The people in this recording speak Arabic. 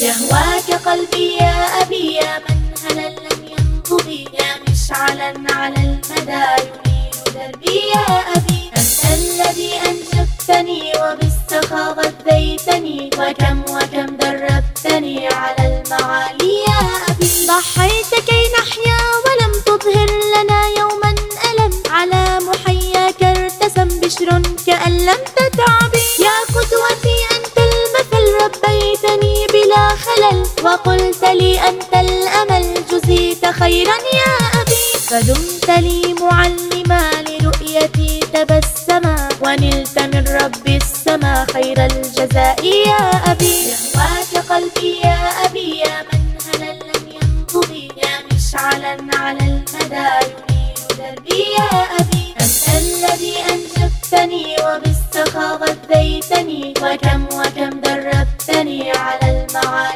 يهواك قلبي يا أبي يا من هلا لم ينضبي، يا مشعلا على المدى ينير دربي يا أبي. أنت الذي أنجبتني وبالسخا غذيتني، وكم دربتني على المعالي يا أبي. ضحيت كي نحيا ولم تظهر لنا يوما ألم، على محياك ارتسم بشر كأن لم تتعبي. يا قدوتي أنت المثل، ربيتني بلا خلل، وقلت لي أنت الأمل، جزيت خيرا يا أبي. فدمت لي معلما لرؤيتي تبسما، ونلت من رب السما خير الجزاء يا أبي. يهواك قلبي يا أبي يا من هلا لم ينضبي، يا مشعلا على المدى ينير دربي يا أبي. أنت الذي أنجبتني وبالسخا غذيتني، وكم دربتني على المعالي